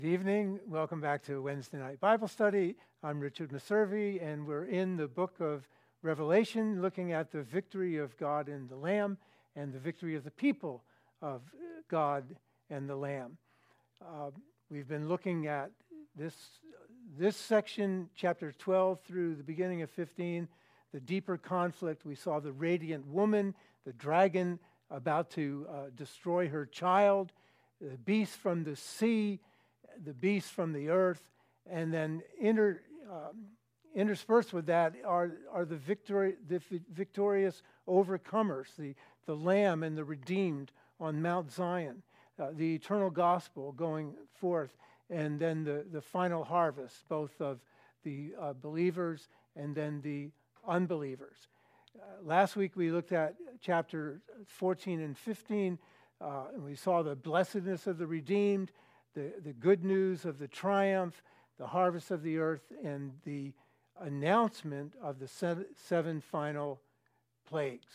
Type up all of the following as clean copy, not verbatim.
Good evening. Welcome back to Wednesday Night Bible Study. I'm Richard Maservi, and we're in the book of Revelation, looking at the victory of God and the Lamb and the victory of the people of God and the Lamb. We've been looking at this section, chapter 12 through the beginning of 15, the deeper conflict. We saw the radiant woman, the dragon about to destroy her child, the beast from the sea, the beast from the earth, and then interspersed with that are the victorious overcomers, the Lamb and the redeemed on Mount Zion, the eternal gospel going forth, and then the final harvest, both of the believers and then the unbelievers. Last week we looked at chapter 14 and 15, and we saw the blessedness of the redeemed, the good news of the triumph, the harvest of the earth, and the announcement of the seven final plagues.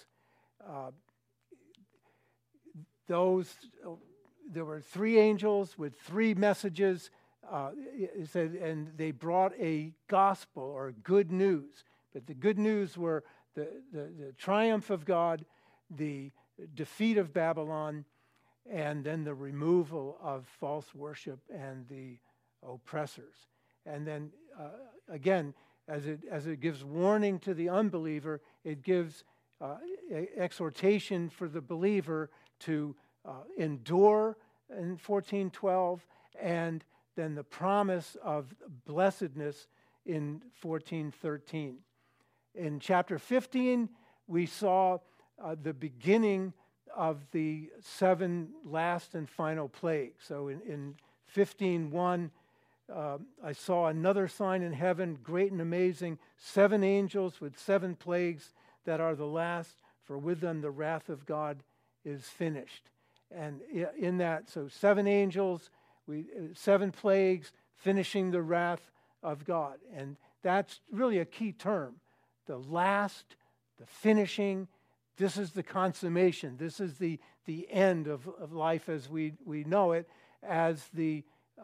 There were three angels with three messages. It said, and they brought a gospel or good news. But the good news were the triumph of God, the defeat of Babylon, and then the removal of false worship and the oppressors. And then, again, as it gives warning to the unbeliever, it gives exhortation for the believer to endure in 14:12, and then the promise of blessedness in 14:13. In chapter 15, we saw the beginning of the seven last and final plagues. So in 15:1, I saw another sign in heaven, great and amazing, 7 angels with 7 plagues that are the last, for with them the wrath of God is finished. And in that, so 7 angels, 7 plagues, finishing the wrath of God. And that's really a key term. The last, the finishing. This is the consummation. This is the end of life as we know it, as the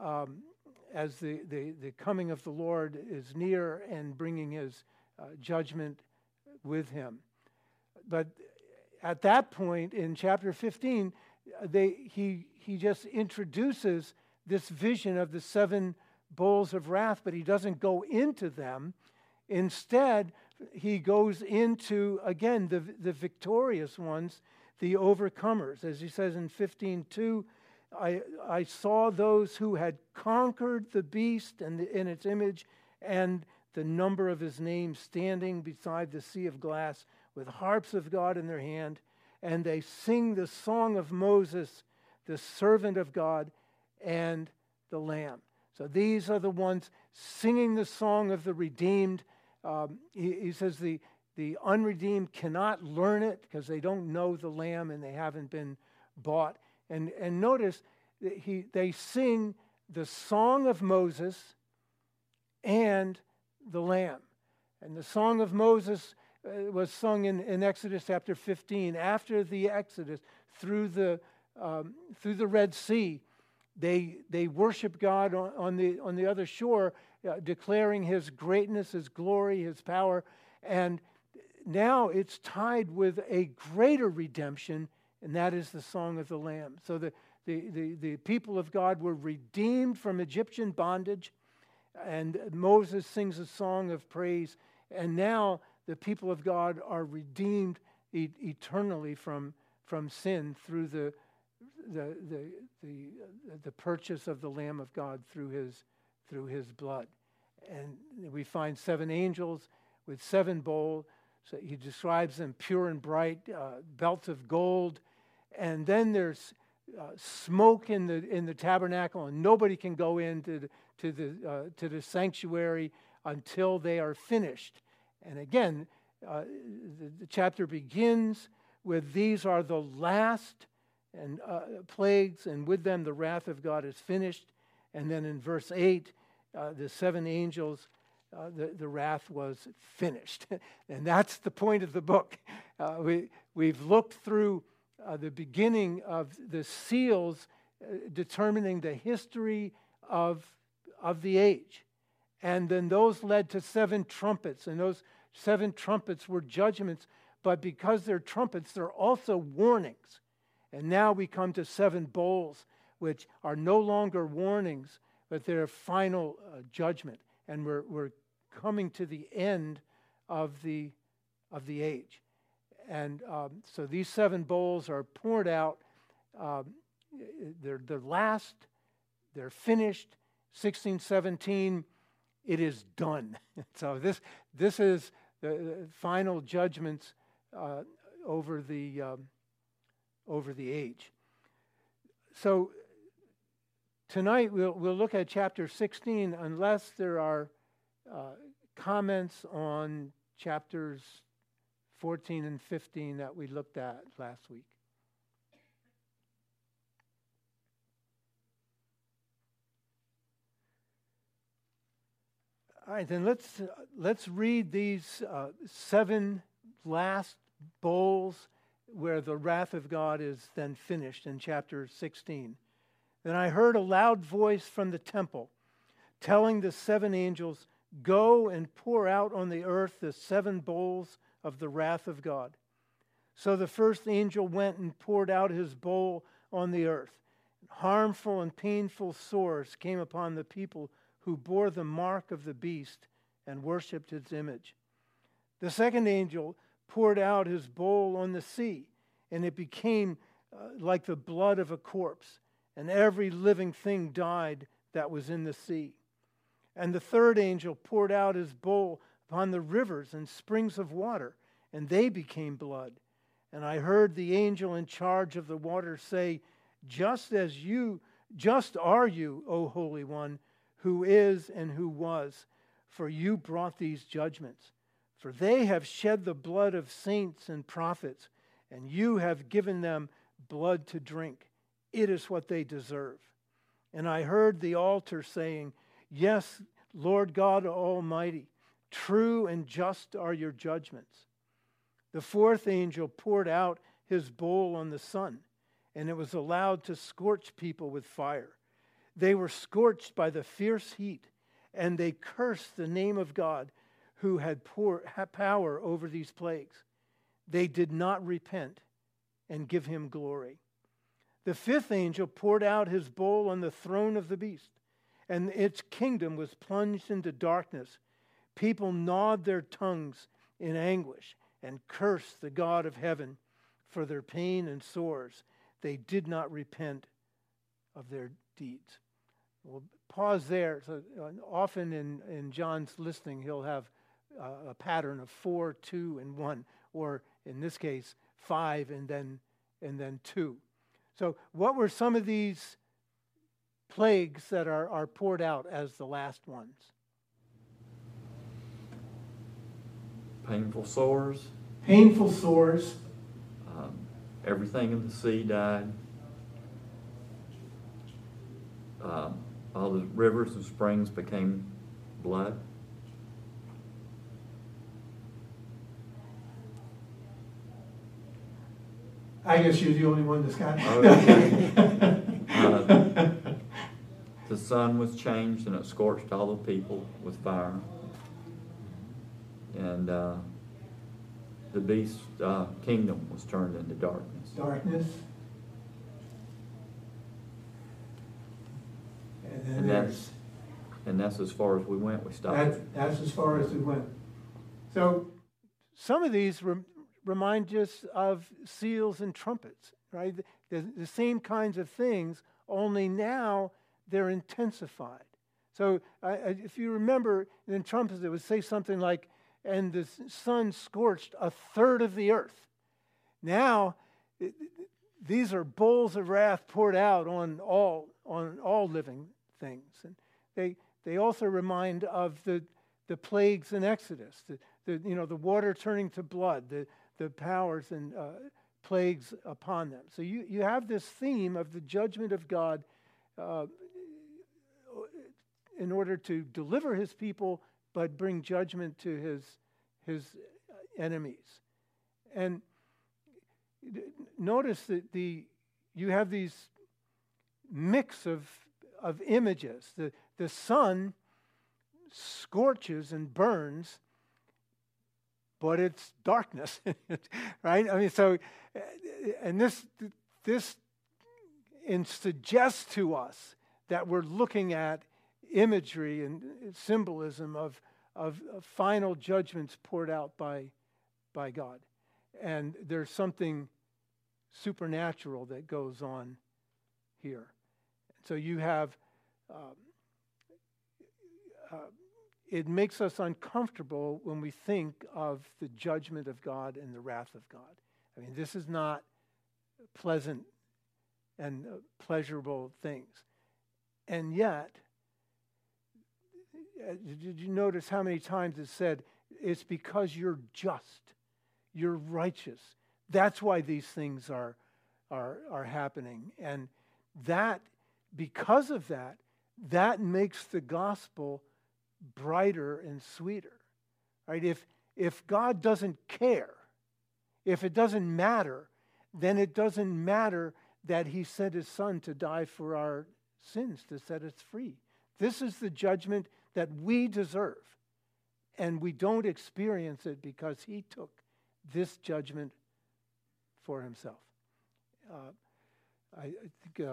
coming of the Lord is near and bringing His judgment with Him. But at that point in chapter 15, he just introduces this vision of the 7 bowls of wrath, but he doesn't go into them. Instead, he goes into, again, the victorious ones, the overcomers. As he says in 15:2, I saw those who had conquered the beast and in its image and the number of his name standing beside the sea of glass with harps of God in their hand, and they sing the song of Moses, the servant of God, and the Lamb. So these are the ones singing the song of the redeemed. He says the unredeemed cannot learn it because they don't know the Lamb and they haven't been bought. And notice that they sing the song of Moses and the Lamb. And the song of Moses was sung in Exodus chapter 15. After the Exodus through the Red Sea, they worship God on the other shore, declaring His greatness, His glory, His power. And now it's tied with a greater redemption, and that is the song of the Lamb. So the people of God were redeemed from Egyptian bondage, and Moses sings a song of praise. And now the people of God are redeemed eternally from sin through the purchase of the Lamb of God through his blood. And we find 7 angels with 7 bowls. So he describes them pure and bright, belts of gold. And then there's smoke in the tabernacle, and nobody can go into the sanctuary until they are finished. And again, the chapter begins with these are the last and plagues, and with them the wrath of God is finished. And then in verse 8, the 7 angels, the wrath was finished. And that's the point of the book. We've looked through the beginning of the seals determining the history of the age. And then those led to 7 trumpets, and those 7 trumpets were judgments, but because they're trumpets, they're also warnings. And now we come to 7 bowls, which are no longer warnings, but they're final judgment. And we're coming to the end of the age. And so these 7 bowls are poured out. They're last. They're finished. 1617. It is done. So this is the final judgments over the age. So tonight we'll look at chapter 16, unless there are comments on chapters 14 and 15 that we looked at last week. All right, then let's read these 7 last bowls where the wrath of God is then finished in chapter 16. Then I heard a loud voice from the temple telling the 7 angels, "Go and pour out on the earth the 7 bowls of the wrath of God." So the first angel went and poured out his bowl on the earth. Harmful and painful sores came upon the people who bore the mark of the beast and worshipped its image. The second angel poured out his bowl on the sea, and it became like the blood of a corpse, and every living thing died that was in the sea. And the third angel poured out his bowl upon the rivers and springs of water, and they became blood. And I heard the angel in charge of the water say, Just are you, O Holy One, who is and who was, for you brought these judgments. For they have shed the blood of saints and prophets, and you have given them blood to drink. It is what they deserve. And I heard the altar saying, Yes, Lord God Almighty, true and just are your judgments. The fourth angel poured out his bowl on the sun, and it was allowed to scorch people with fire. They were scorched by the fierce heat, and they cursed the name of God who had power over these plagues. They did not repent and give him glory. The fifth angel poured out his bowl on the throne of the beast, and its kingdom was plunged into darkness. People gnawed their tongues in anguish and cursed the God of heaven for their pain and sores. They did not repent of their deeds. We'll pause there. So often in John's listing, he'll have a pattern of 4, 2, and 1, or in this case, 5 and then 2. So what were some of these plagues that are poured out as the last ones? Painful sores. Painful sores. Everything in the sea died. All the rivers and springs became blood. I guess you're the only one that's got it. The sun was changed and it scorched all the people with fire. And the beast's kingdom was turned into darkness. Darkness. And that's as far as we went. We stopped. That's as far as we went. So some of these remind us of seals and trumpets, right? The same kinds of things, only now they're intensified. So if you remember in trumpets, it would say something like, and the sun scorched a third of the earth. Now, these are bowls of wrath poured out on all living things. And they also remind of the plagues in Exodus, the water turning to blood, the powers and plagues upon them. So you have this theme of the judgment of God in order to deliver his people, but bring judgment to his enemies. And notice that you have these mix of of images. The sun scorches and burns, but it's darkness, right? I mean, so, and this suggests to us that we're looking at imagery and symbolism of final judgments poured out by God. And there's something supernatural that goes on here. So you have, it makes us uncomfortable when we think of the judgment of God and the wrath of God. I mean, this is not pleasant and pleasurable things. And yet, did you notice how many times it said, it's because you're just, you're righteous. That's why these things are happening. And that, because of that, that makes the gospel brighter and sweeter. Right? If God doesn't care, if it doesn't matter, then it doesn't matter that he sent his son to die for our sins, to set us free. This is the judgment that we deserve. And we don't experience it because he took this judgment for himself. I think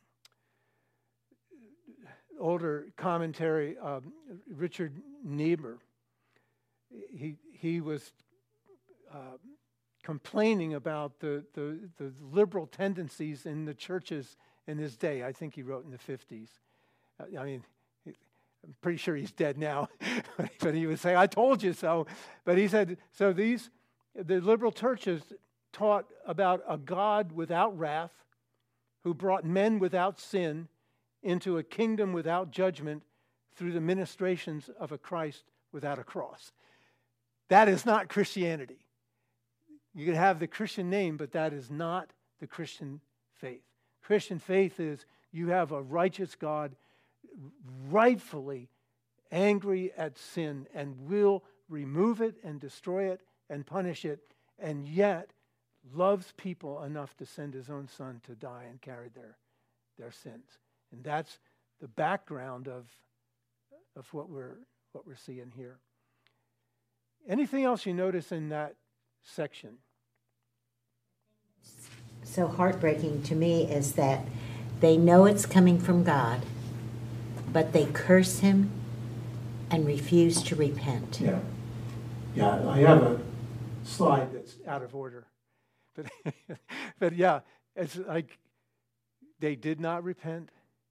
older commentary, Richard Niebuhr, he was complaining about the liberal tendencies in the churches in his day. I think he wrote in the 50s. I mean, I'm pretty sure he's dead now, but he would say, I told you so. But he said, so the liberal churches taught about a God without wrath, who brought men without sin into a kingdom without judgment through the ministrations of a Christ without a cross. That is not Christianity. You can have the Christian name, but that is not the Christian faith. Christian faith is you have a righteous God rightfully angry at sin and will remove it and destroy it and punish it, and yet loves people enough to send his own son to die and carry their sins. And that's the background of what we're seeing here. Anything else you notice in that section? So heartbreaking to me is that they know it's coming from God, but they curse him and refuse to repent. Yeah, I have a slide that's out of order. But yeah, it's like they did not repent,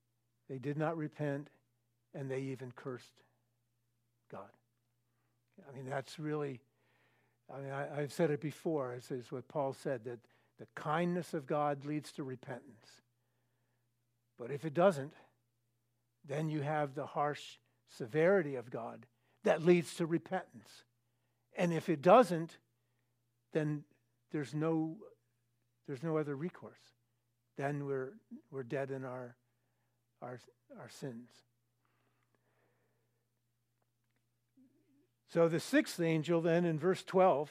and they even cursed God. I mean, that's really, I've said it before, it's what Paul said, that the kindness of God leads to repentance. But if it doesn't, then you have the harsh severity of God that leads to repentance. And if it doesn't, then there's no other recourse. Then we're dead in our sins. So the sixth angel then in verse 12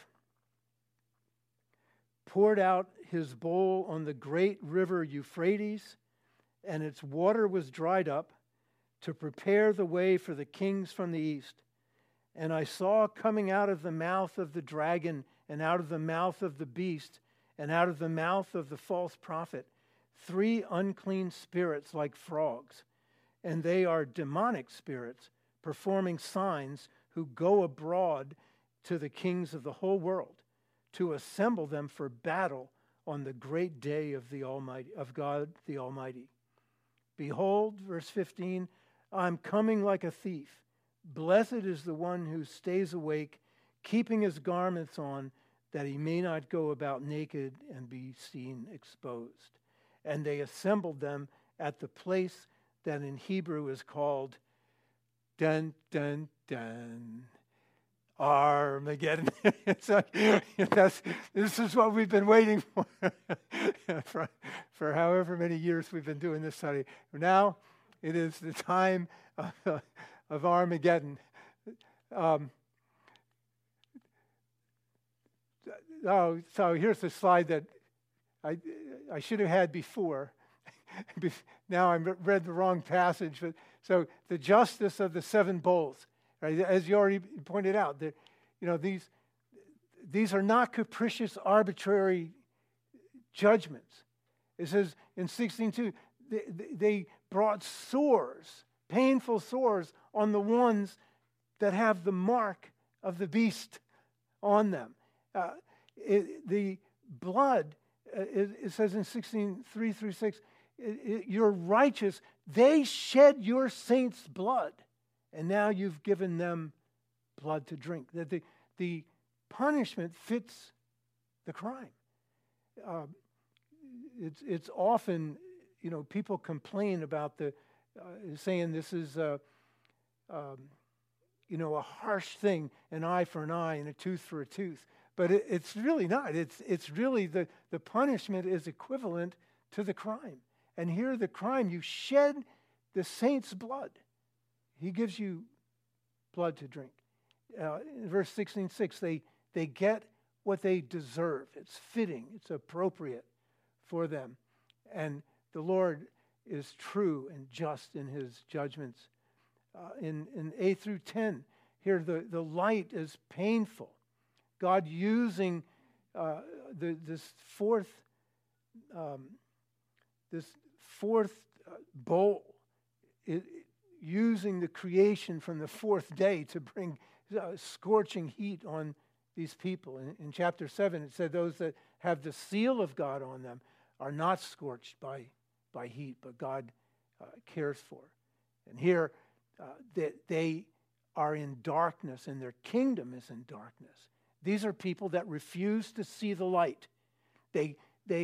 poured out his bowl on the great river Euphrates, and its water was dried up to prepare the way for the kings from the east. And I saw coming out of the mouth of the dragon and out of the mouth of the beast and out of the mouth of the false prophet 3 unclean spirits like frogs. And they are demonic spirits performing signs who go abroad to the kings of the whole world to assemble them for battle on the great day of the Almighty, of God the Almighty. Behold, verse 15, I'm coming like a thief. Blessed is the one who stays awake, keeping his garments on, that he may not go about naked and be seen exposed. And they assembled them at the place that in Hebrew is called dun, dun, dun, Armageddon. It's like, this is what we've been waiting for however many years we've been doing this study. Now it is the time of Armageddon. So here's the slide that I should have had before. now I read the wrong passage. But so the justice of the seven bowls, right? As you already pointed out, these are not capricious, arbitrary judgments. It says in 16:2, they brought sores, painful sores, on the ones that have the mark of the beast on them. The blood, it says in 16:3-6, you're righteous. They shed your saints' blood, and now you've given them blood to drink. That the punishment fits the crime. It's often, people complain about saying this is a harsh thing, an eye for an eye and a tooth for a tooth. But it's really not. It's really the punishment is equivalent to the crime. And here the crime, you shed the saint's blood. He gives you blood to drink. In verse 16:6, they get what they deserve. It's fitting. It's appropriate for them. And the Lord is true and just in his judgments. In 8-10, here the light is painful. God using this fourth bowl, using the creation from the fourth day to bring scorching heat on these people. In chapter 7, it said those that have the seal of God on them are not scorched by heat, but God cares for. And here, they are in darkness, and their kingdom is in darkness. These are people that refuse to see the light. They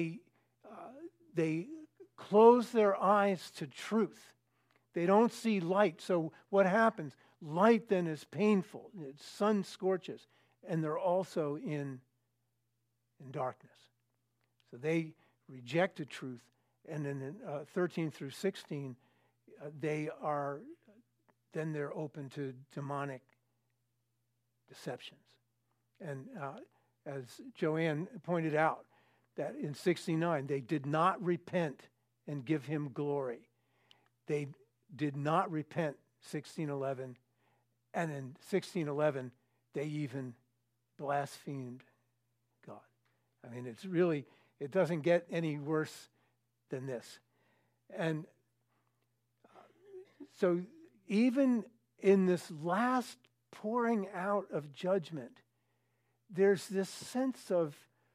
close their eyes to truth. They don't see light. So what happens? Light then is painful. The sun scorches, and they're also in darkness. So they reject the truth, and in 13-16, they're open to demonic deceptions. And as Joanne pointed out, that in 69, they did not repent and give him glory. They did not repent, 16:11, and in 16:11, they even blasphemed God. I mean, it doesn't get any worse than this. And so even in this last pouring out of judgment, there's this sense of,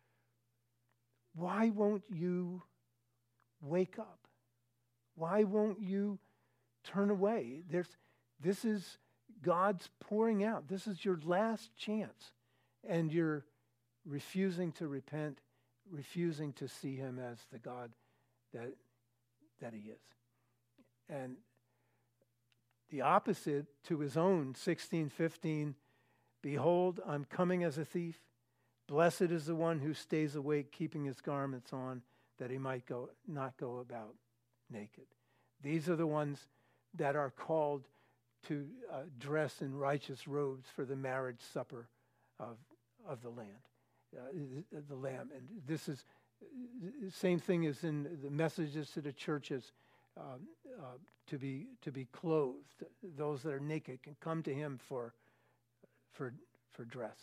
why won't you wake up? Why won't you turn away? This is God's pouring out. This is your last chance. And you're refusing to repent, refusing to see him as the God that he is. And the opposite to his own, 16:15, behold, I'm coming as a thief. Blessed is the one who stays awake, keeping his garments on, that he might not go about naked. These are the ones that are called to dress in righteous robes for the marriage supper of the Lamb. And this is the same thing as in the messages to the churches, to be clothed. Those that are naked can come to him for dress.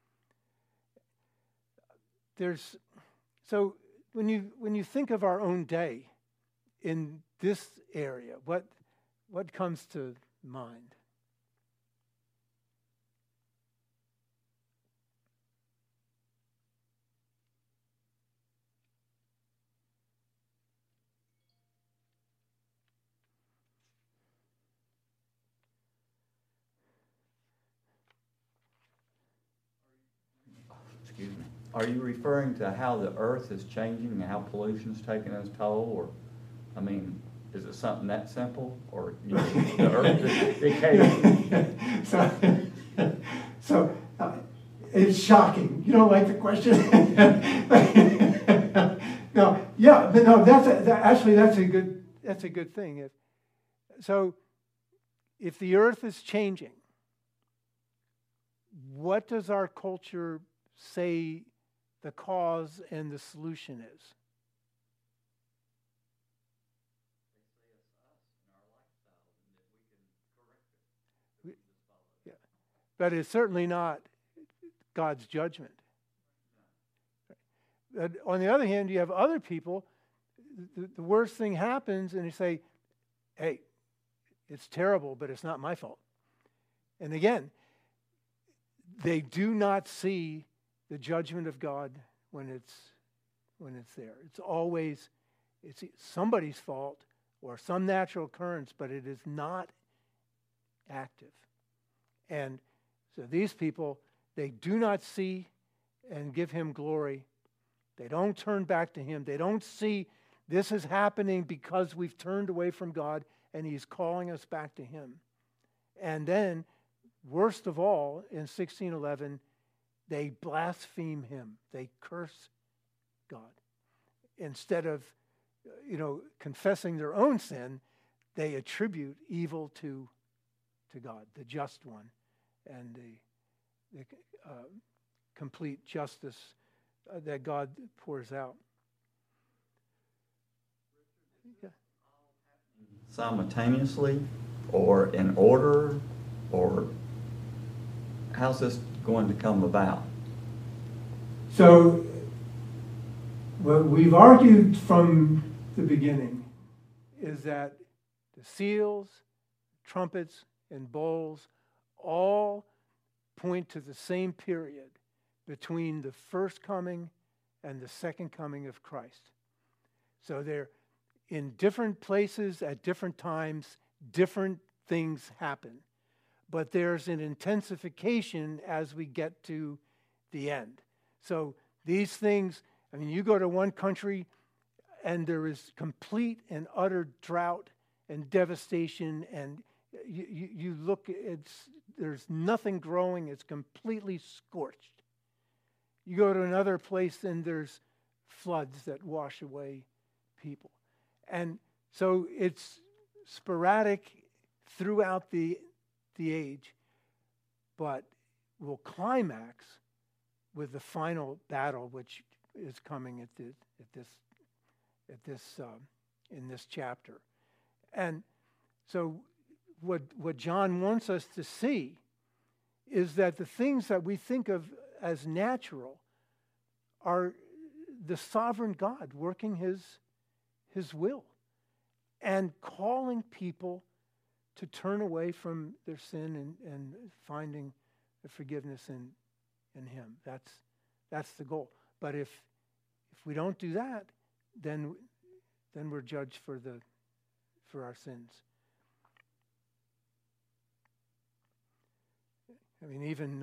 So when you think of our own day in this area, what comes to mind? Excuse me. Are you referring to how the earth is changing and how pollution's taking its toll, or, I mean, is it something that simple, or the earth is decaying? So it's shocking. You don't like the question? No, yeah, but no. That's a good thing. If the earth is changing, what does our culture say the cause and the solution is? but it's certainly not God's judgment. But on the other hand, you have other people, the worst thing happens, and they say, hey, it's terrible, but it's not my fault. And again, they do not see the judgment of God when it's there. It's always somebody's fault or some natural occurrence, but it is not active. And so these people, they do not see and give him glory. They don't turn back to him. They don't see this is happening because we've turned away from God and he's calling us back to him. And then, worst of all, in 16:11, they blaspheme him. They curse God. Instead of, confessing their own sin, they attribute evil to God, the just one, and the complete justice that God pours out. Yeah. Simultaneously, or in order, or how's this going to come about? So, what we've argued from the beginning is that the seals, trumpets, and bowls all point to the same period between the first coming and the second coming of Christ. So they're in different places at different times, different things happen. But there's an intensification as we get to the end. So these things, you go to one country and there is complete and utter drought and devastation, and you look, there's nothing growing, it's completely scorched. You go to another place and there's floods that wash away people. And so it's sporadic throughout the age, but will climax with the final battle, which is coming in this chapter. And so what John wants us to see is that the things that we think of as natural are the sovereign God working his will and calling people to turn away from their sin and finding the forgiveness in him. That's the goal. But if we don't do that, then we're judged for our sins. Even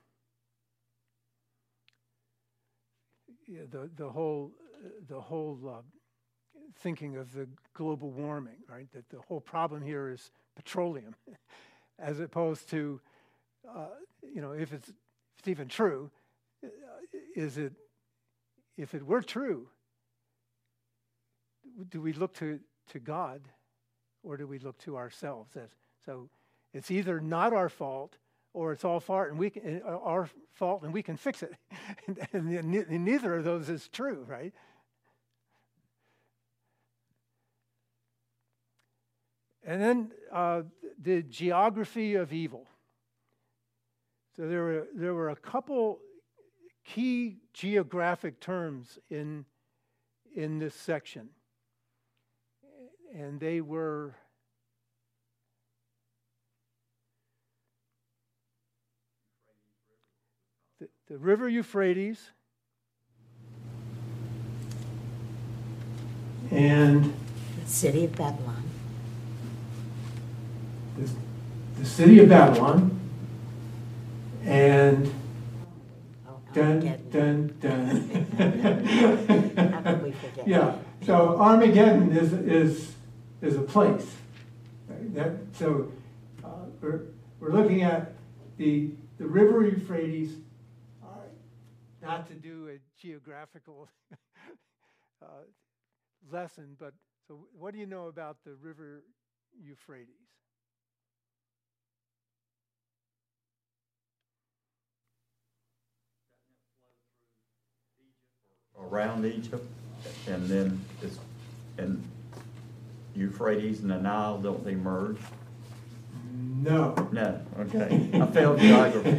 the whole thinking of the global warming, right? That the whole problem here is petroleum, as opposed to, if it's even true, if it were true, do we look to God or do we look to ourselves? So it's either not our fault or it's all our fault and we can fix it. and neither of those is true, right? And then the geography of evil. So there were a couple key geographic terms in this section. And they were the river Euphrates and the city of Babylon. The city of Babylon and dun. How could we forget? Yeah. So Armageddon is a place. Right? We're looking at the river Euphrates. Not to do a geographical lesson, but so what do you know about the river Euphrates? Around Egypt, and then and Euphrates and the Nile, don't they merge? No. No, okay. I failed geography.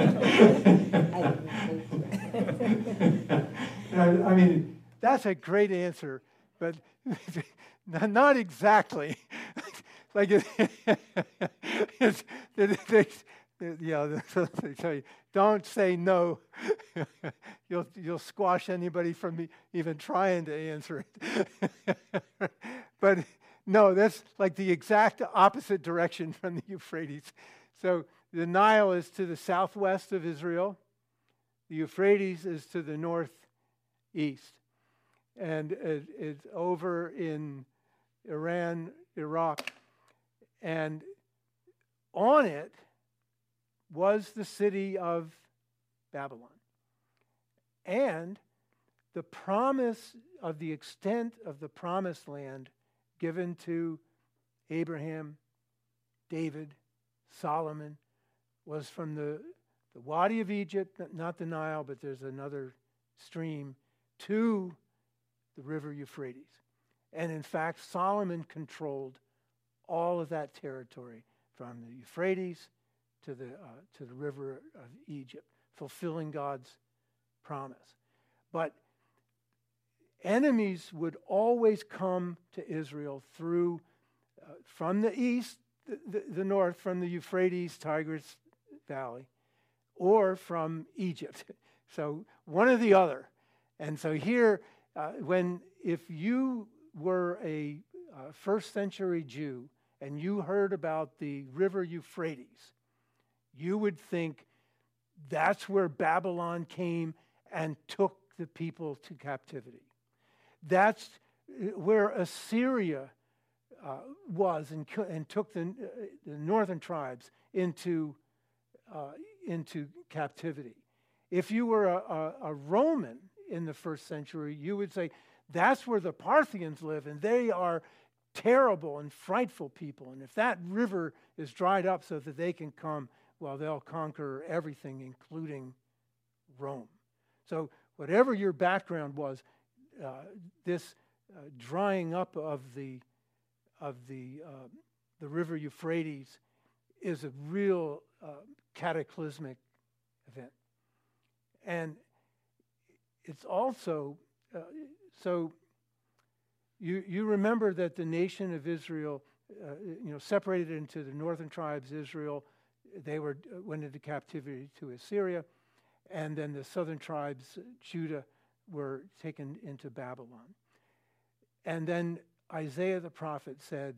I mean, That's a great answer, but not exactly. Like it's, they tell you, don't say no. You'll squash anybody from even trying to answer it. But no, that's like the exact opposite direction from the Euphrates. So the Nile is to the southwest of Israel. The Euphrates is to the northeast. And it's over in Iran, Iraq. And on it was the city of Babylon. And the promise of the extent of the promised land given to Abraham, David, Solomon was from the Wadi of Egypt, not the Nile, but there's another stream, to the river Euphrates. And in fact, Solomon controlled all of that territory from the Euphrates to the river of Egypt, fulfilling God's promise. But enemies would always come to Israel through, from the east, the north, from the Euphrates, Tigris Valley, or from Egypt. So one or the other. And so here, if you were a first century Jew and you heard about the river Euphrates, you would think that's where Babylon came and took the people to captivity. That's where Assyria was and took the northern tribes into captivity. If you were a Roman in the first century, you would say that's where the Parthians live, and they are terrible and frightful people. And if that river is dried up so that they can come, well, they'll conquer everything, including Rome. So whatever your background was, this drying up of the river Euphrates is a real cataclysmic event. And it's also, so you remember that the nation of Israel, separated into the northern tribes, Israel, they went into captivity to Assyria, and then the southern tribes, Judah, were taken into Babylon. And then Isaiah the prophet said,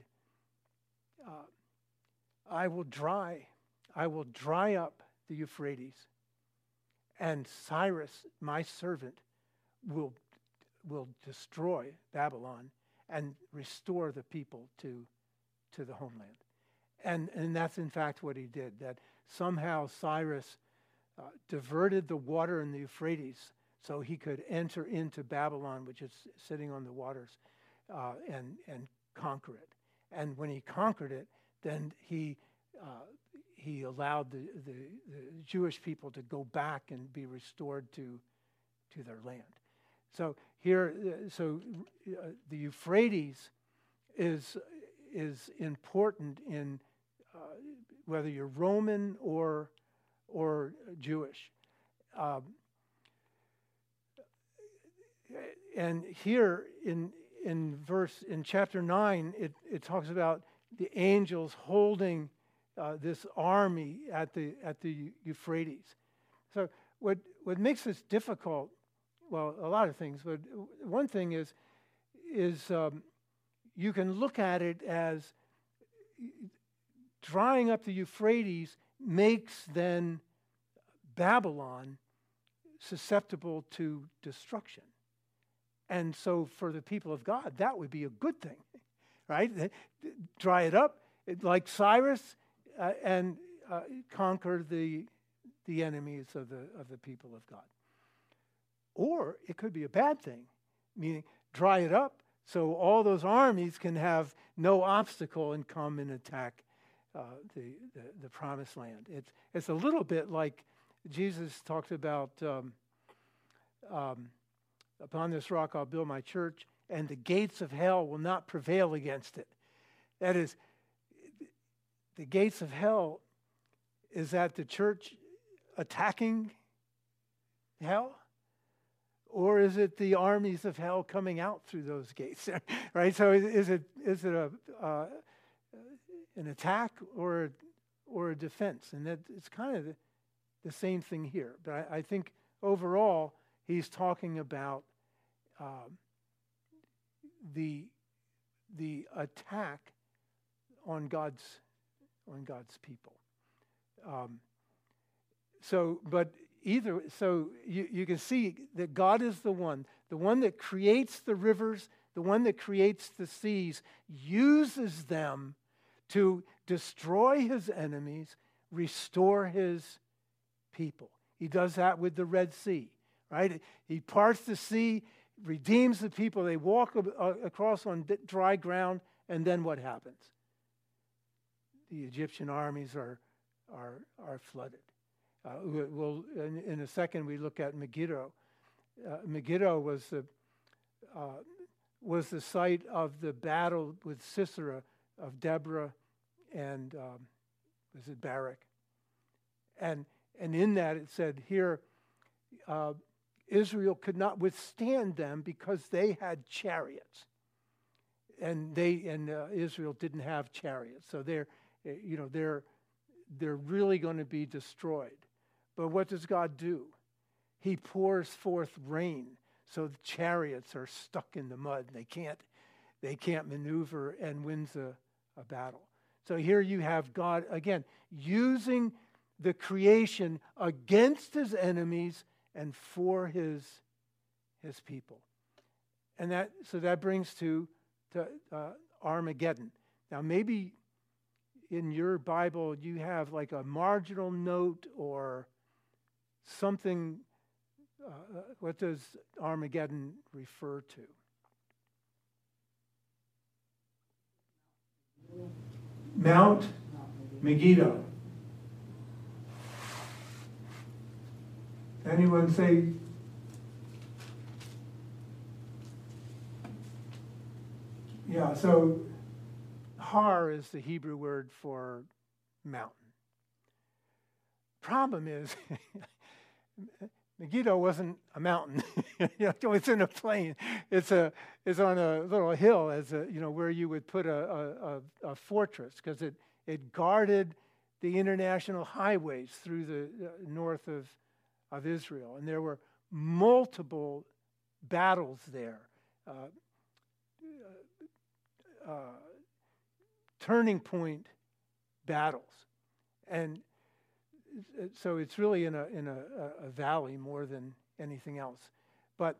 I will dry up the Euphrates, and Cyrus, my servant, will destroy Babylon and restore the people to the homeland. And that's in fact what he did, that somehow Cyrus diverted the water in the Euphrates so he could enter into Babylon, which is sitting on the waters, and conquer it. And when he conquered it, then he allowed the Jewish people to go back and be restored to their land. So here, the Euphrates is important in whether you're Roman or Jewish. And here in chapter 9, it talks about the angels holding this army at the Euphrates. So what makes this difficult? Well, a lot of things, but one thing is you can look at it as drying up the Euphrates makes then Babylon susceptible to destruction. And so for the people of God, that would be a good thing, right? Dry it up, like Cyrus, and conquer the enemies of the people of God. Or it could be a bad thing, meaning dry it up so all those armies can have no obstacle and come and attack the promised land. It's a little bit like Jesus talked about, upon this rock I'll build my church, and the gates of hell will not prevail against it. That is, the gates of hell, is that the church attacking hell? Or is it the armies of hell coming out through those gates? Right? So is it an attack or a defense? And that it's kind of the same thing here. But I think overall he's talking about the attack on God's people. So you can see that God is the one that creates the rivers, the one that creates the seas, uses them to destroy his enemies, restore his people. He does that with the Red Sea, right? He parts the sea, redeems the people. They walk across on dry ground, and then what happens? The Egyptian armies are flooded. In a second, we look at Megiddo. Megiddo was the site of the battle with Sisera, of Deborah and was it Barak? And in that it said here, Israel could not withstand them because they had chariots, and Israel didn't have chariots, so they're really going to be destroyed. But what does God do? He pours forth rain, so the chariots are stuck in the mud. They can't maneuver, and wins a battle. So here you have God, again, using the creation against his enemies and for his people. And that brings to Armageddon. Now maybe in your Bible you have like a marginal note or something. What does Armageddon refer to? Mount Megiddo. Anyone say? Yeah, so Har is the Hebrew word for mountain. Problem is, Megiddo wasn't a mountain. It's in a plain. It's on a little hill, where you would put a fortress, because it guarded the international highways through the north of Israel, and there were multiple battles there, turning point battles, and so it's really in a valley more than anything else. But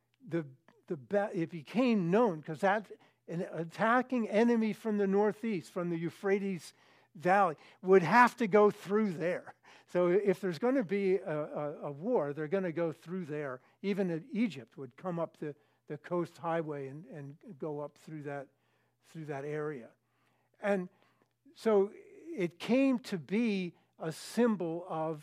it became known because that an attacking enemy from the northeast, from the Euphrates Valley, would have to go through there. So if there's going to be a war, they're going to go through there. Even Egypt would come up the coast highway and go up through that area. And so it came to be a symbol of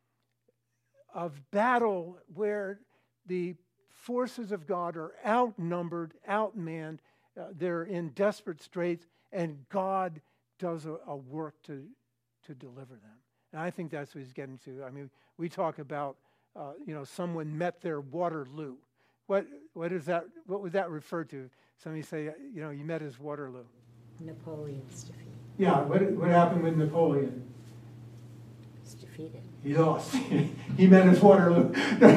battle where the forces of God are outnumbered, outmanned, they're in desperate straits, and God does a work to deliver them. And I think that's what he's getting to. I mean, we talk about, someone met their Waterloo. What is that? What would that refer to? Somebody say, you met his Waterloo. Napoleon's defeat. Yeah, what happened with Napoleon? He's defeated. He lost. He met his Waterloo.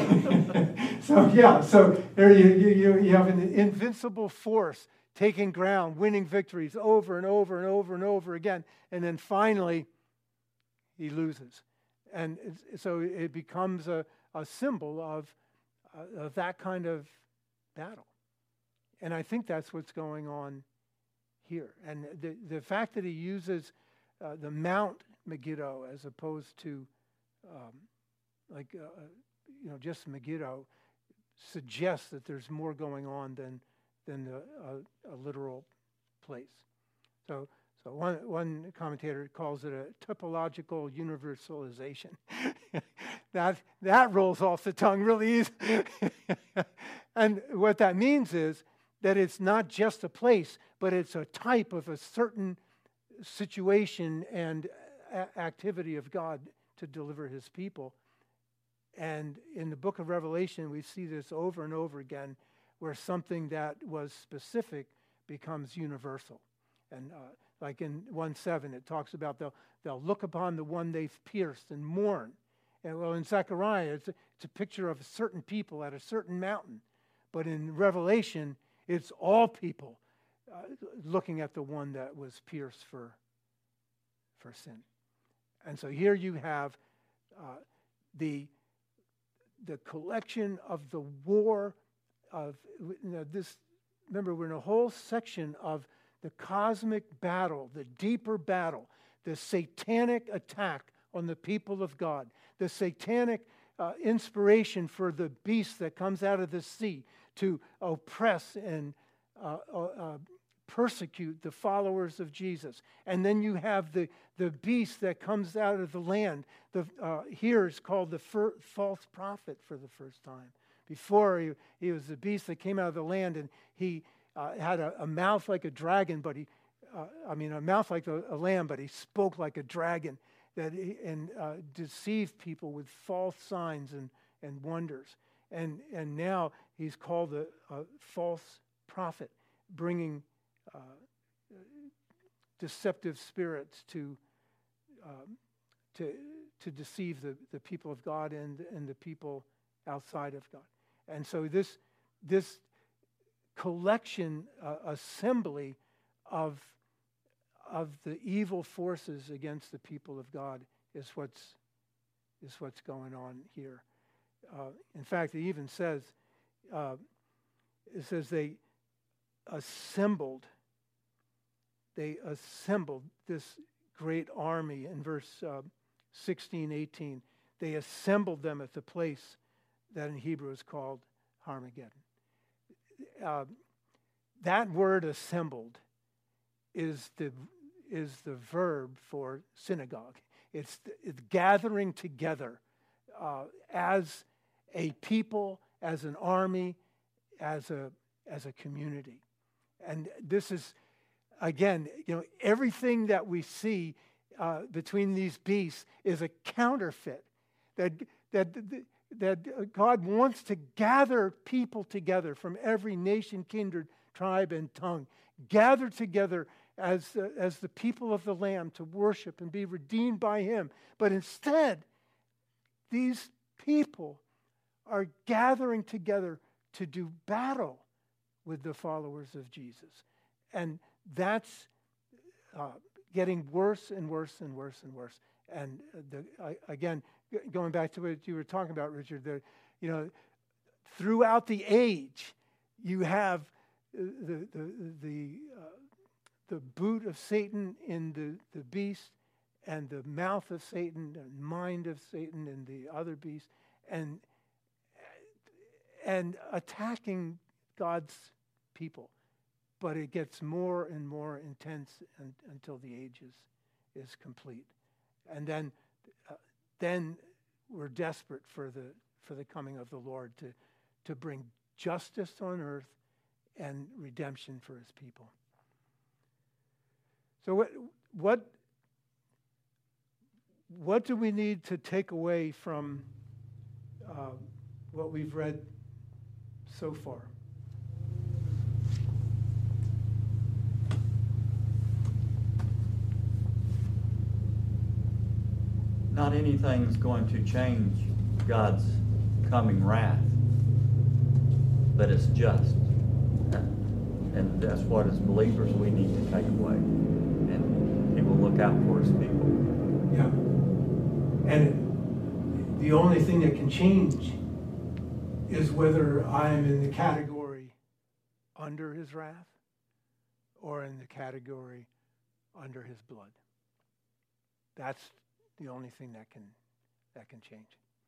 So there you have an invincible force taking ground, winning victories over and over and over and over again, and then finally he loses. And so it becomes a symbol of that kind of battle. And I think that's what's going on here. And the fact that he uses the Mount Megiddo as opposed to just Megiddo suggests that there's more going on than a literal place. So one commentator calls it a typological universalization. that rolls off the tongue really easy. And what that means is that it's not just a place, but it's a type of a certain situation and activity of God to deliver his people. And in the book of Revelation, we see this over and over again, where something that was specific becomes universal. And like in 1:7, it talks about they'll look upon the one they've pierced and mourn. And well, in Zechariah, it's a picture of certain people at a certain mountain. But in Revelation, it's all people looking at the one that was pierced for sin. And so here you have the collection of the war of this. Remember, we're in a whole section of the cosmic battle, the deeper battle, the satanic attack on the people of God, the satanic inspiration for the beast that comes out of the sea to oppress and persecute the followers of Jesus. And then you have the beast that comes out of the land. Here is called the false prophet for the first time. Before, he was the beast that came out of the land, and he had a mouth like a dragon, but a mouth like a lamb, but he spoke like a dragon, and deceived people with false signs and wonders. And now he's called a false prophet, bringing deceptive spirits to deceive the people of God and the people outside of God. And so this collection, assembly of the evil forces against the people of God is what's going on here. In fact, it even says, they assembled this great army in verse 16, 18. They assembled them at the place that in Hebrew is called Armageddon. That word assembled is the verb for synagogue. It's gathering together as a people, as an army, as a community. And this is, again, everything that we see between these beasts is a counterfeit. That God wants to gather people together from every nation, kindred, tribe, and tongue. Gather together as the people of the Lamb to worship and be redeemed by Him. But instead, these people are gathering together to do battle with the followers of Jesus. And that's getting worse and worse and worse and worse. And again, going back to what you were talking about, Richard, throughout the age, you have the boot of Satan in the beast, and the mouth of Satan, and mind of Satan in the other beast, and attacking God's people. But it gets more and more intense until the age is complete. And then we're desperate for the coming of the Lord to bring justice on earth and redemption for His people. So what do we need to take away from what we've read so far? Not anything's going to change God's coming wrath, but it's just. And that's what, as believers, we need to take away. And He will look out for His people. Yeah. And the only thing that can change is whether I am in the category under His wrath or in the category under His blood. That's the only thing that can change.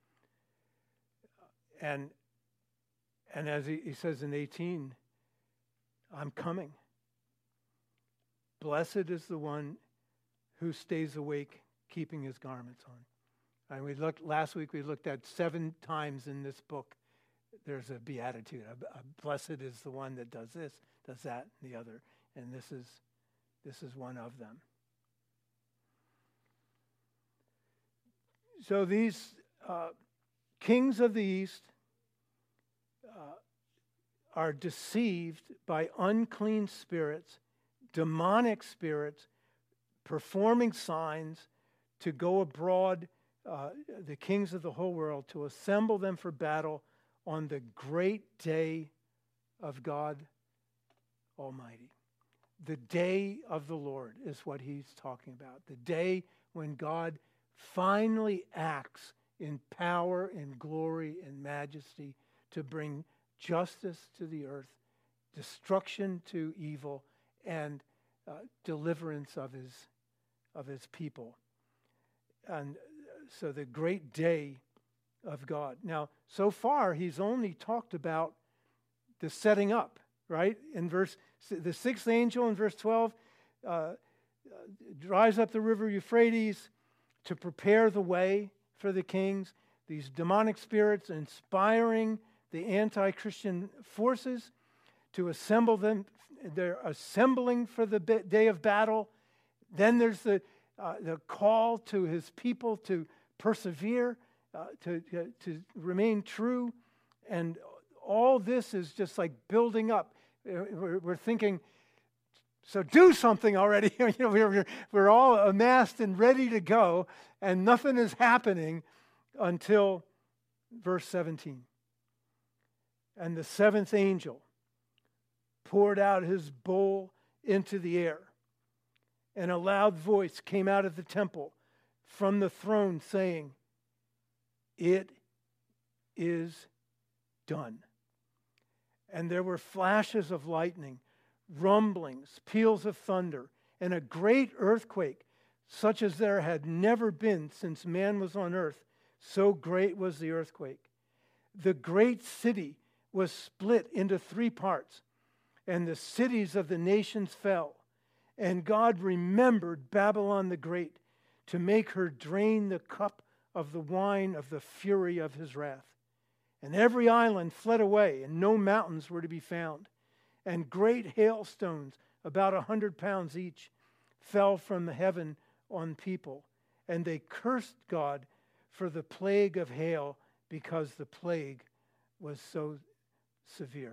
And as he says in 18, I'm coming. Blessed is the one who stays awake, keeping his garments on. And last week we looked at 7 times in this book, there's a beatitude. Blessed is the one that does this, does that, and the other. And this is one of them. So these kings of the east are deceived by unclean spirits, demonic spirits, performing signs to go abroad, the kings of the whole world, to assemble them for battle on the great day of God Almighty. The day of the Lord is what he's talking about. The day when God finally acts in power and glory and majesty to bring justice to the earth, destruction to evil, and deliverance of his people. And so the great day of God. Now, so far, he's only talked about the setting up, right? In the sixth angel in verse 12 dries up the river Euphrates to prepare the way for the kings. These demonic spirits inspiring the anti-Christian forces to assemble them. They're assembling for the day of battle. Then there's the call to his people to persevere, to remain true. And all this is just like building up. We're thinking, so do something already. We're all amassed and ready to go, and nothing is happening until verse 17. And the seventh angel poured out his bowl into the air, and a loud voice came out of the temple from the throne saying, "It is done." And there were flashes of lightning, rumblings, peals of thunder, and a great earthquake, such as there had never been since man was on earth. So great was the earthquake. The great city was split into 3 parts, and the cities of the nations fell. And God remembered Babylon the Great to make her drain the cup of the wine of the fury of his wrath. And every island fled away, and no mountains were to be found. And great hailstones, about 100 pounds each, fell from heaven on people. And they cursed God for the plague of hail, because the plague was so severe.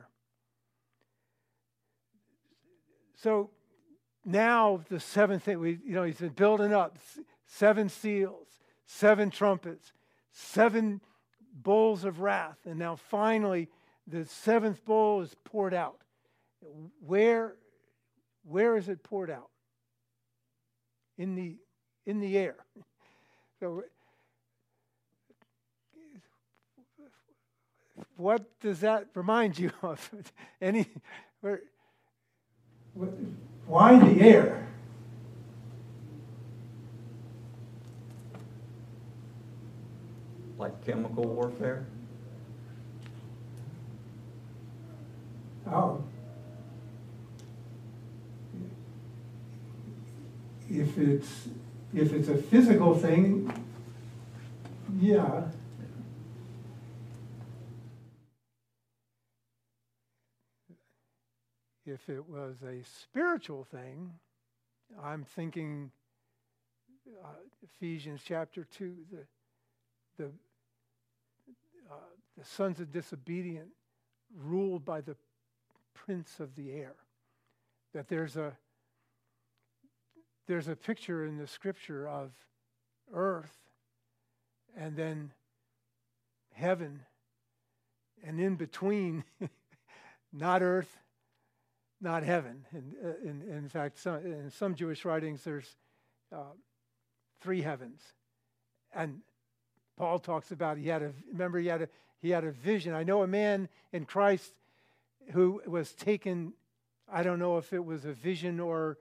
So now the seventh thing, he's been building up 7 seals, 7 trumpets, 7 bowls of wrath, and now finally the 7th bowl is poured out. Where is it poured out? In the air. So what does that remind you of? Why the air? Like chemical warfare? Oh. If it's a physical thing, yeah. If it was a spiritual thing, I'm thinking Ephesians chapter 2, the sons of disobedience ruled by the prince of the air. That there's a picture in the scripture of earth and then heaven, and in between, not earth, not heaven. And in fact, in some Jewish writings, there's 3 heavens. And Paul talks about he had a vision. I know a man in Christ who was taken, I don't know if it was a vision or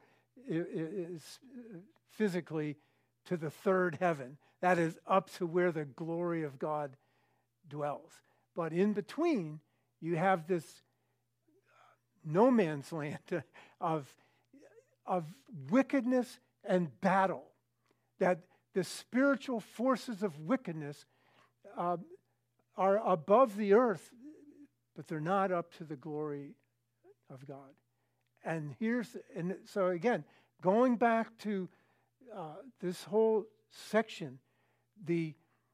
physically, to the 3rd heaven. That is up to where the glory of God dwells. But in between, you have this no man's land of wickedness and battle. That the spiritual forces of wickedness are above the earth, but they're not up to the glory of God. And so again, going back to this whole section, the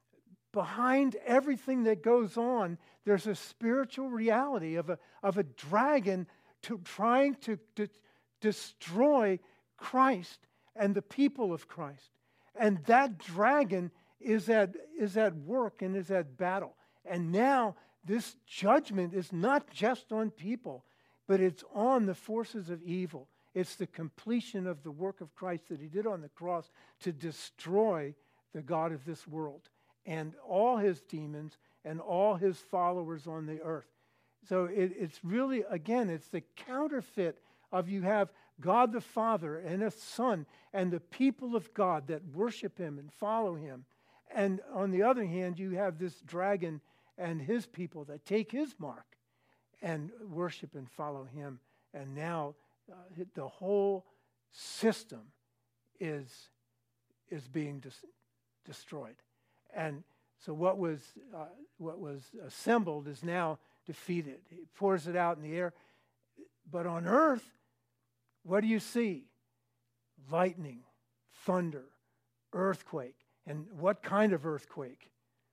behind everything that goes on, there's a spiritual reality of a dragon trying to destroy Christ and the people of Christ. And that dragon is at work and is at battle. And now this judgment is not just on people, but it's on the forces of evil. It's the completion of the work of Christ that he did on the cross to destroy the god of this world and all his demons and all his followers on the earth. So it's really, again, it's the counterfeit of you have God the Father and a Son and the people of God that worship him and follow him. And on the other hand, you have this dragon and his people that take his mark and worship and follow him. And now the whole system is being destroyed. And so what was assembled is now defeated. He pours it out in the air. But on earth, what do you see? Lightning, thunder, earthquake. And what kind of earthquake?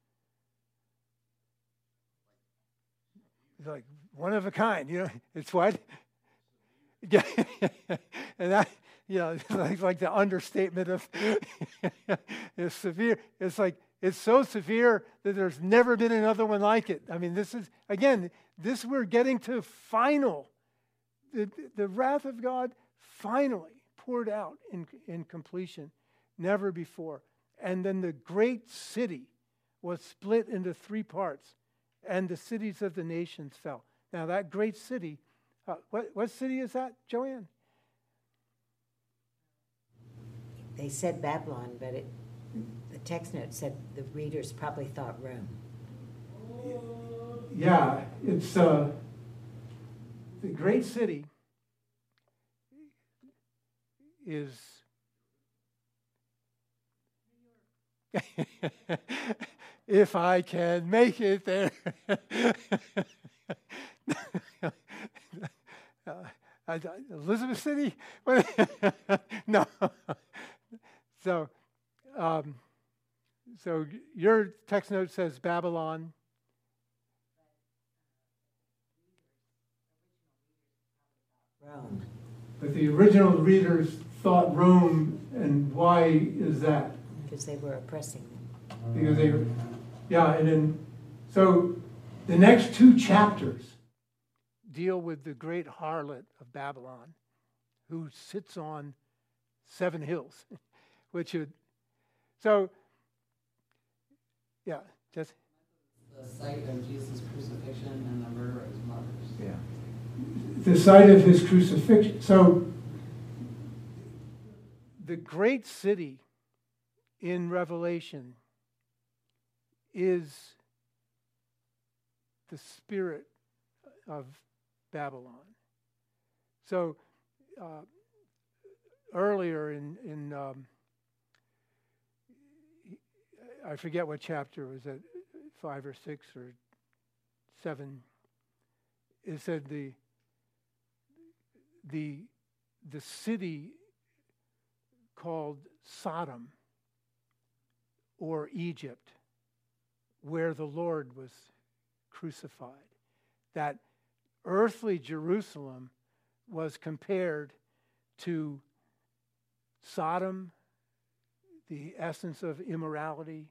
It's like one of a kind, It's what? Yeah. And that, it's like the understatement of it's severe. It's like it's so severe that there's never been another one like it. I mean, this is, again, we're getting to final. The wrath of God finally poured out in completion, never before. And then the great city was split into 3 parts, and the cities of the nations fell. Now that great city, what city is that, Joanne? They said Babylon, but the text note said the readers probably thought Rome. Yeah, it's the great city is if I can make it there. Elizabeth City? No. So your text note says Babylon. Rome. But the original readers thought Rome, and why is that? Because they were oppressing them. Because they were, and then, so the next 2 chapters deal with the great harlot of Babylon, who sits on 7 hills, which would, just. The site of Jesus' crucifixion and the murder of his martyrs. Yeah. The site of his crucifixion. So, the great city in Revelation is the spirit of Babylon. So, earlier in I forget what chapter, was it 5 or 6 or 7? It said the city called Sodom or Egypt, where the Lord was crucified. That earthly Jerusalem was compared to Sodom, the essence of immorality,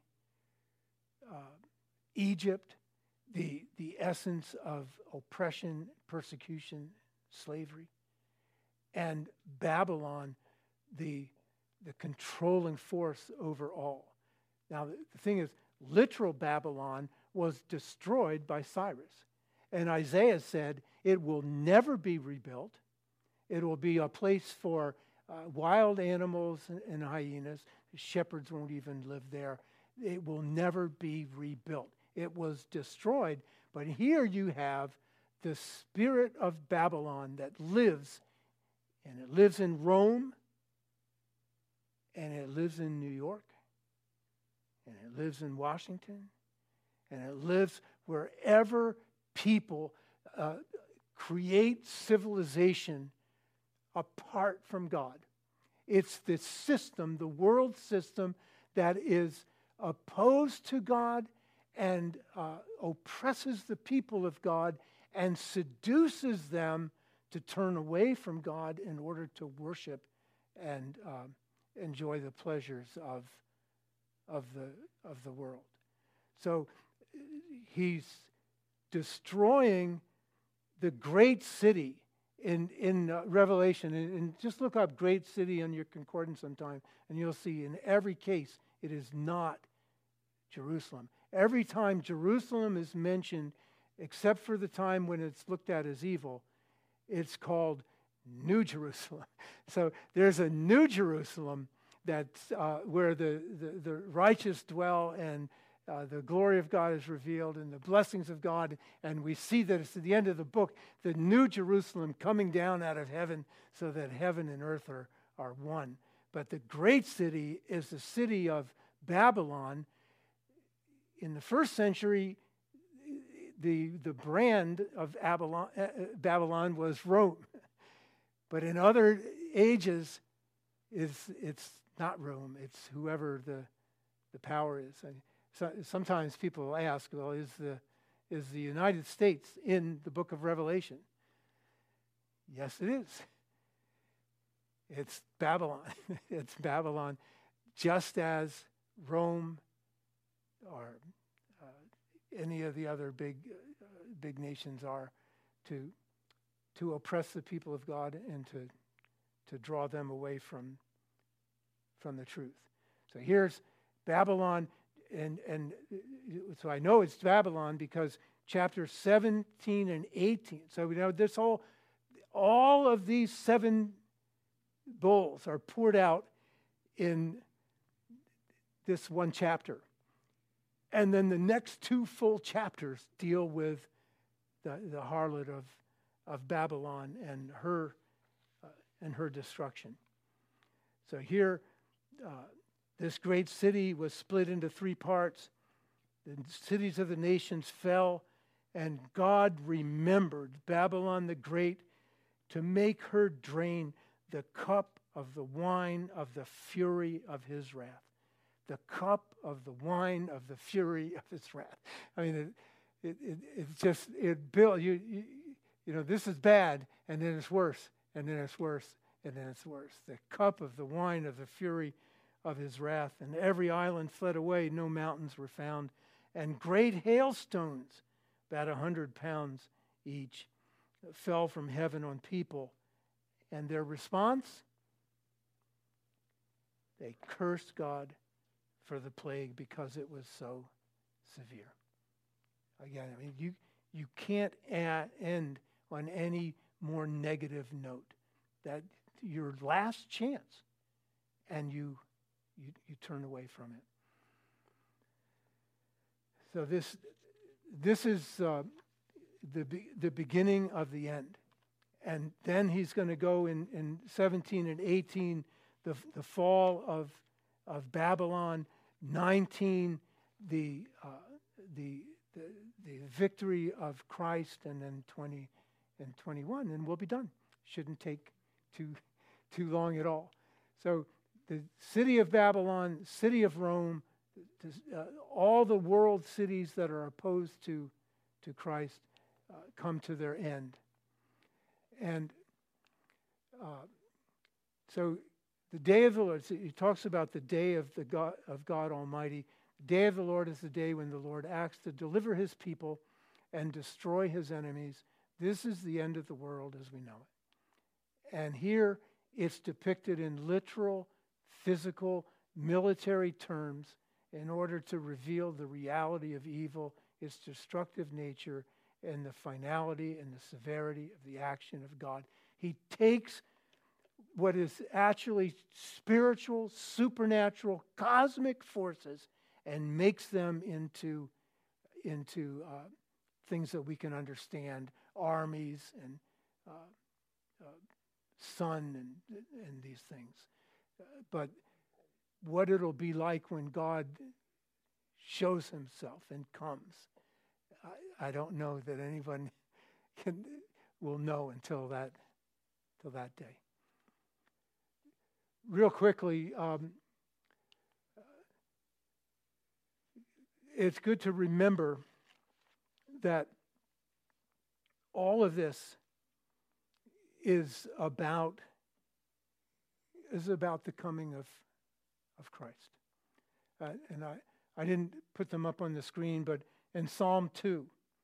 Egypt, the essence of oppression, persecution, slavery, and Babylon, the controlling force over all. Now, the thing is, literal Babylon was destroyed by Cyrus. And Isaiah said it will never be rebuilt. It will be a place for wild animals and hyenas. Shepherds won't even live there. It will never be rebuilt. It was destroyed. But here you have the spirit of Babylon that lives, and it lives in Rome, and it lives in New York, and it lives in Washington, and it lives wherever people create civilization apart from God. It's the system, the world system, that is opposed to God and oppresses the people of God and seduces them to turn away from God in order to worship and enjoy the pleasures of the world. So he's destroying the great city in Revelation. And just look up great city on your concordance sometime, and you'll see in every case it is not Jerusalem. Every time Jerusalem is mentioned, except for the time when it's looked at as evil, it's called New Jerusalem. So there's a New Jerusalem that's where the righteous dwell, and the glory of God is revealed, and the blessings of God. And we see that it's at the end of the book, the New Jerusalem coming down out of heaven so that heaven and earth are one. But the great city is the city of Babylon. In the first century, the brand of Babylon was Rome. But in other ages, it's not Rome. It's whoever the power is. And so, sometimes people ask, well, is the United States in the book of Revelation? Yes, it is. It's Babylon. It's Babylon, just as Rome or any of the other big nations are, to oppress the people of God and to draw them away from the truth. So here's Babylon, and so I know it's Babylon because chapters 17 and 18. So we know this all of these 7 bowls are poured out in this one chapter. And then the next 2 full chapters deal with the harlot of Babylon and her destruction. So here, this great city was split into 3 parts. The cities of the nations fell, and God remembered Babylon the Great to make her drain the cup of the wine of the fury of his wrath. The cup of the wine of the fury of his wrath. I mean, it's just, Bill, you know, this is bad, and then it's worse, and then it's worse, and then it's worse. The cup of the wine of the fury of his wrath. And every island fled away, no mountains were found. And great hailstones, about 100 pounds each, fell from heaven on people. And their response? They cursed God for the plague because it was so severe. Again, I mean, you can't end on any more negative note. That your last chance, and you turn away from it. So this is the beginning of the end. And then he's going to go in 17 and 18, the fall of Babylon, 19, the victory of Christ, and then 20 and 21, and we'll be done. Shouldn't take too long at all. So the city of Babylon, city of Rome, all the world cities that are opposed to Christ come to their end. And so the day of the Lord, he talks about the day of God Almighty. The day of the Lord is the day when the Lord acts to deliver his people and destroy his enemies. This is the end of the world as we know it. And here it's depicted in literal, physical, military terms in order to reveal the reality of evil, its destructive nature, and the finality and the severity of the action of God. He takes what is actually spiritual, supernatural, cosmic forces and makes them into things that we can understand, armies and sun and these things. But what it'll be like when God shows himself and comes, I don't know that anyone will know until that day. Real quickly, it's good to remember that all of this is about the coming of Christ. And I didn't put them up on the screen, but in Psalm 2,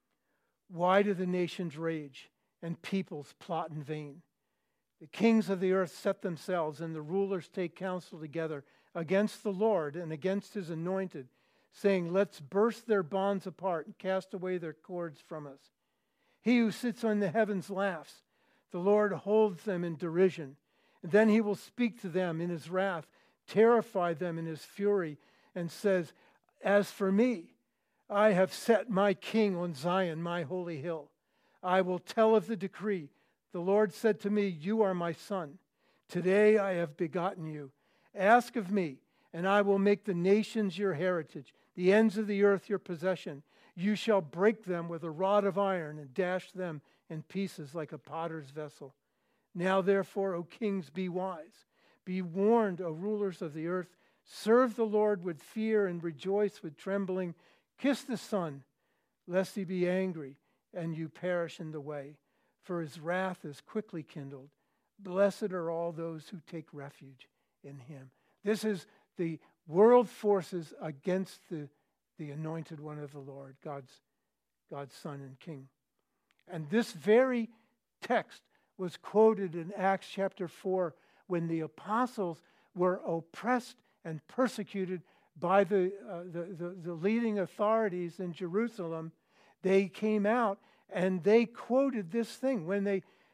why do the nations rage and peoples plot in vain? The kings of the earth set themselves, and the rulers take counsel together against the Lord and against his anointed, saying, let's burst their bonds apart and cast away their cords from us. He who sits on the heavens laughs. The Lord holds them in derision. And then he will speak to them in his wrath, terrify them in his fury, and says, as for me, I have set my king on Zion, my holy hill. I will tell of the decree. The Lord said to me, you are my son. Today I have begotten you. Ask of me, and I will make the nations your heritage, the ends of the earth your possession. You shall break them with a rod of iron and dash them in pieces like a potter's vessel. Now therefore, O kings, be wise. Be warned, O rulers of the earth. Serve the Lord with fear and rejoice with trembling. Kiss the Son, lest he be angry and you perish in the way, for his wrath is quickly kindled. Blessed are all those who take refuge in him. This is the world forces against the anointed one of the Lord, God's Son and King. And this very text was quoted in Acts chapter 4 when the apostles were oppressed and persecuted by the leading authorities in Jerusalem. They came out and they quoted this thing. When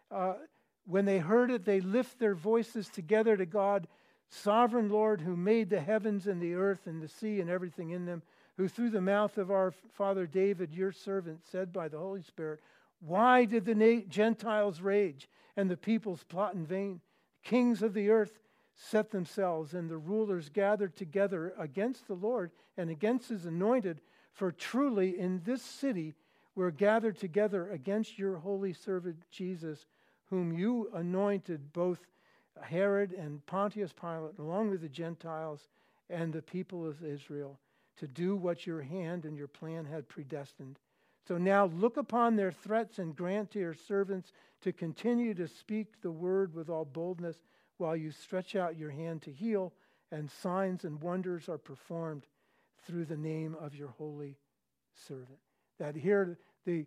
they heard it, they lift their voices together to God, sovereign Lord, who made the heavens and the earth and the sea and everything in them, who through the mouth of our father David, your servant, said by the Holy Spirit, why did the Gentiles rage and the peoples plot in vain? Kings of the earth set themselves, and the rulers gathered together against the Lord and against his anointed. For truly in this city we're gathered together against your holy servant Jesus, whom you anointed, both Herod and Pontius Pilate, along with the Gentiles and the people of Israel, to do what your hand and your plan had predestined. So now look upon their threats and grant to your servants to continue to speak the word with all boldness while you stretch out your hand to heal, and signs and wonders are performed through the name of your holy servant. That here the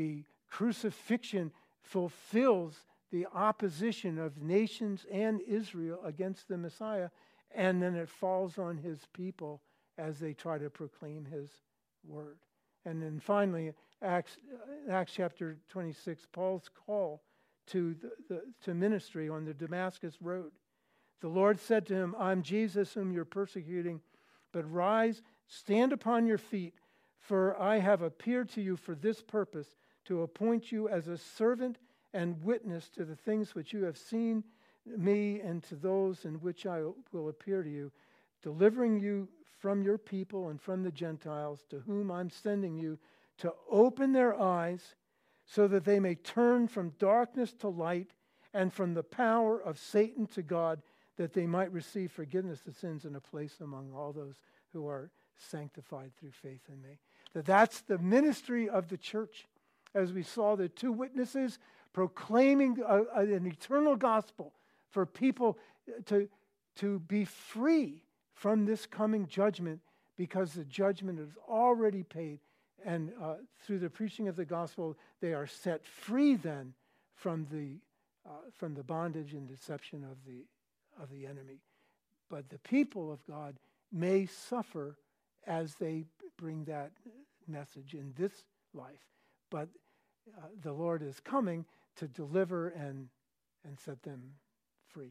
crucifixion fulfills the opposition of nations and Israel against the Messiah, and then it falls on his people as they try to proclaim his word. And then finally, Acts chapter 26, Paul's call to ministry on the Damascus road. The Lord said to him, I'm Jesus whom you're persecuting, but rise, stand upon your feet, for I have appeared to you for this purpose, to appoint you as a servant and witness to the things which you have seen me and to those in which I will appear to you, delivering you from your people and from the Gentiles, to whom I'm sending you, to open their eyes so that they may turn from darkness to light and from the power of Satan to God, that they might receive forgiveness of sins and a place among all those who are sanctified through faith in me. That's the ministry of the church. As we saw the two witnesses proclaiming an eternal gospel for people to be free from this coming judgment, because the judgment is already paid. And through the preaching of the gospel, they are set free then from the bondage and deception of the enemy. But the people of God may suffer as they bring that message in this life. But the Lord is coming to deliver and set them free.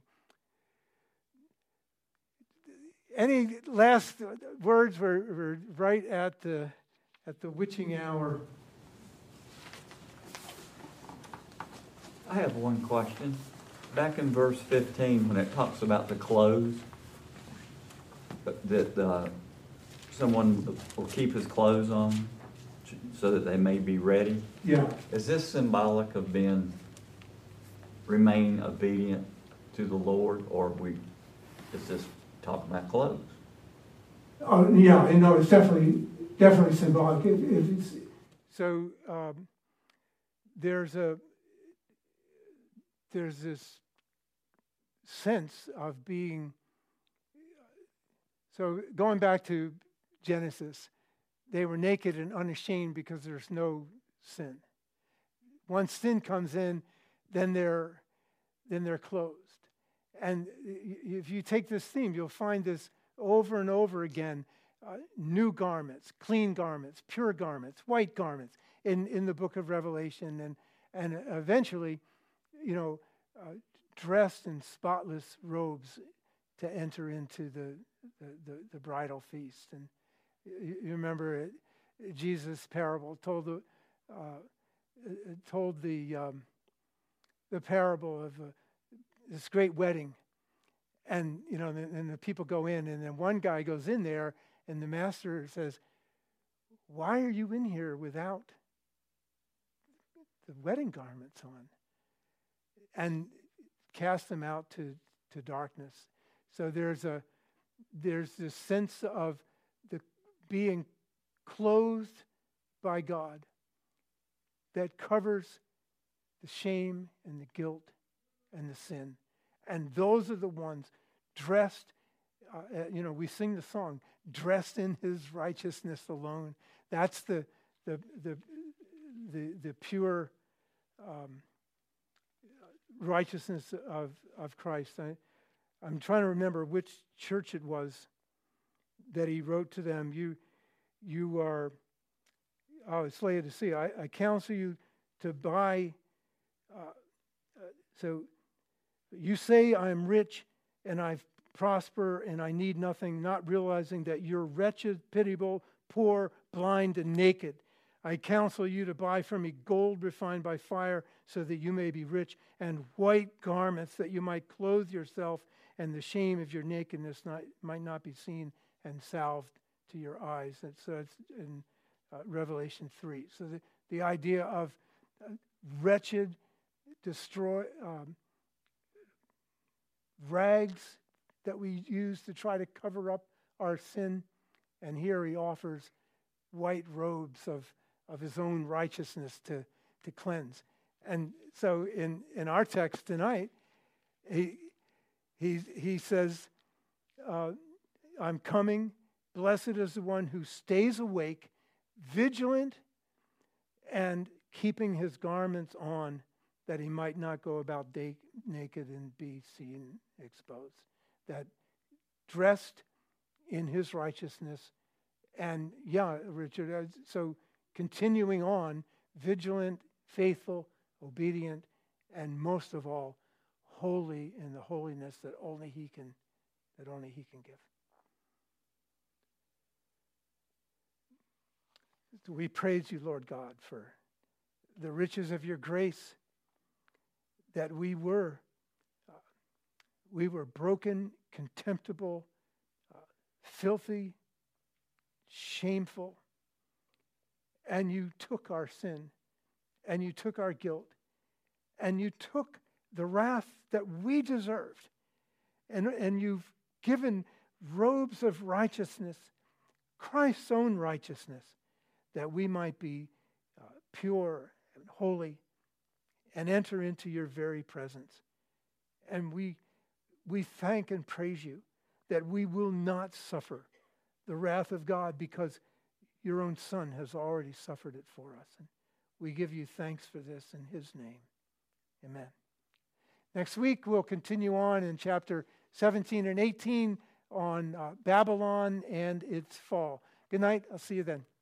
Any last words? We're right at the witching hour. I have one question. Back in verse 15, when it talks about the clothes, that someone will keep his clothes on so that they may be ready. Yeah. Is this symbolic of remain obedient to the Lord, or is this talking about clothes? Yeah, I know it's definitely definitely symbolic. So there's this sense of being. So going back to Genesis, they were naked and unashamed because there's no sin. Once sin comes in, then they're clothed. And if you take this theme, you'll find this over and over again. New garments, clean garments, pure garments, white garments in the book of Revelation, and eventually, dressed in spotless robes to enter into the bridal feast. And you remember Jesus' parable told the parable of this great wedding, and and the people go in, and then one guy goes in there, and the master says, "Why are you in here without the wedding garments on?" And cast them out to darkness. So there's this sense of the being clothed by God that covers the shame and the guilt and the sin. And those are the ones dressed, we sing the song, dressed in his righteousness alone. That's the pure righteousness of Christ. I'm trying to remember which church it was that he wrote to them. You are, it's Laodicea. I counsel you to buy. So you say I am rich and I prosper and I need nothing, not realizing that you're wretched, pitiable, poor, blind, and naked. I counsel you to buy from me gold refined by fire so that you may be rich, and white garments that you might clothe yourself, and the shame of your nakedness might not be seen, and salved to your eyes. That's in Revelation 3. So the idea of wretched, rags that we use to try to cover up our sin, and here he offers white robes of his own righteousness to cleanse. And so in our text tonight, he says, I'm coming. Blessed is the one who stays awake, vigilant, and keeping his garments on, that he might not go about naked and be seen exposed. That dressed in his righteousness. And Richard, so continuing on, vigilant, faithful, obedient, and most of all, holy in the holiness that only he can give. We praise you, Lord God, for the riches of your grace, that we were broken, contemptible, filthy, shameful, and you took our sin, and you took our guilt, and you took the wrath that we deserved, and you've given robes of righteousness, Christ's own righteousness, that we might be pure and holy and enter into your very presence. And we thank and praise you that we will not suffer the wrath of God, because your own Son has already suffered it for us. And we give you thanks for this in his name. Amen. Next week, we'll continue on in chapter 17 and 18 on Babylon and its fall. Good night. I'll see you then.